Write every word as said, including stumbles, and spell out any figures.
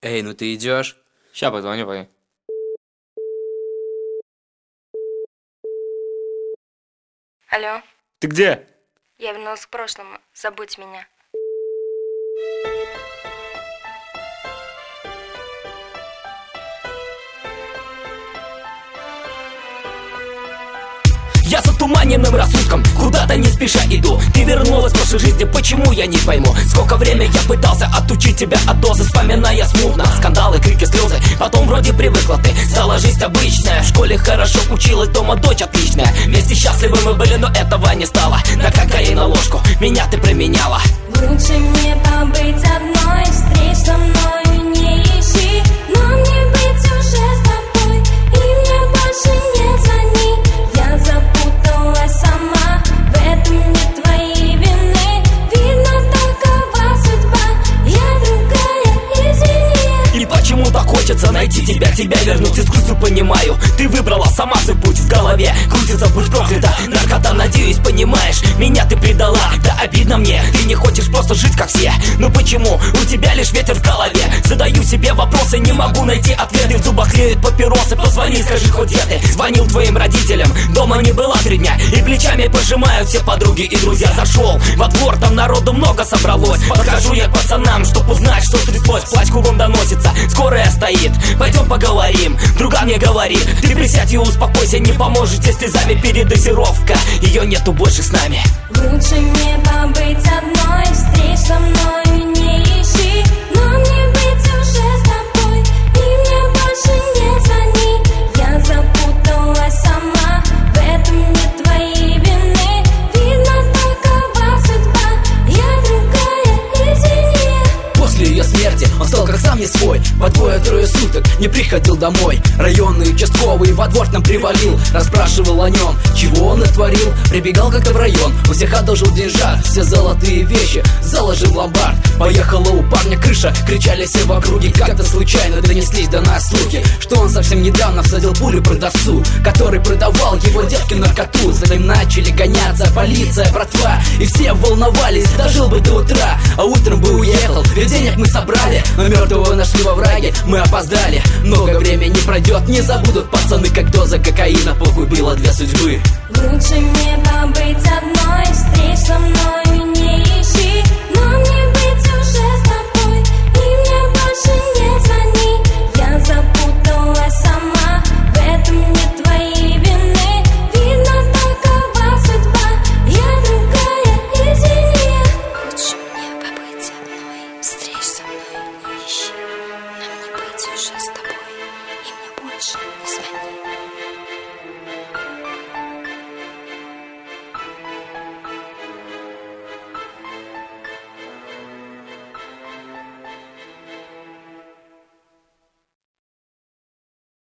Эй, ну ты идешь? Ща позвоню, пока. Алло, Ты где? я вернулась к прошлому. Забудь меня. Я с отуманенным рассудком куда-то не спеша иду. Ты вернулась в прошлой жизни, почему я не пойму? Сколько времени я пытался отучить тебя от дозы, вспоминая смутно скандалы, крики, слезы. Потом вроде привыкла ты, стала жизнь обычная. В школе хорошо училась, дома дочь отличная. Вместе счастливы мы были, но этого не стало. На кокаин ложку меня ты променяла. Лучше мне побыть одной, встреч со мною не ищи. Но мне быть уже с тобой, и мне больше не звони. Я запуталась сама, в этом нет твоей вины. Видно, такова судьба, я другая, извини. И почему так хочется найти тебя, тебя вернуть из грустью, понимаю. Ты выбрала сама свой путь в голове, крутится, будь проклята. Наркота, надеюсь, понимаешь, меня ты предала. Да обидно мне, ты не хочешь просто жить как все. Но почему у тебя лишь ветер в голове? Задаю себе вопросы, не могу найти ответы. В зубах тлеют папиросы, позвони, скажи хоть где ты. Звонил твоим родителям, дома не была три дня. И плечами пожимают все подруги и друзья. Зашел во двор, там народу много собралось. Подхожу я к пацанам, чтоб узнать, что стряслось. Плач кругом доносится, скорая стоит. Пойдем поговорим, друга мне говорит: ты присядь и успокойся, не поможете слезами передозировка. Ее нету больше с нами. Лучше мне побыть одной, встреч со мною не ищи. Но мне быть уже с тобой, и мне больше не звони. Я запуталась сама, в этом нет твоей вины. Видно, такова судьба, я другая, извини. После ее смерти он стал как сам не свой. По двое-трое суток не приходил домой. Районный участковый во двор нам привалил, расспрашивал о нем, чего он натворил. Прибегал как-то в район, у всех одолжил деньжат. Все золотые вещи заложил в ломбард. Поехала у парня крыша, кричали все в округе. Как-то случайно донеслись до нас слухи, что он совсем недавно всадил пулю продавцу, который продавал его девке наркоту. За ним начали гоняться полиция, братва, и все волновались, дожил бы до утра, а утром бы уехал. Ведь денег мы собрали, но мертвого нашли во враге. Мы опоздали, много времени пройдет, не забудут пацаны, как доза кокаина погубила две судьбы. Лучше мне побыть одной, встреч со мною не ищи.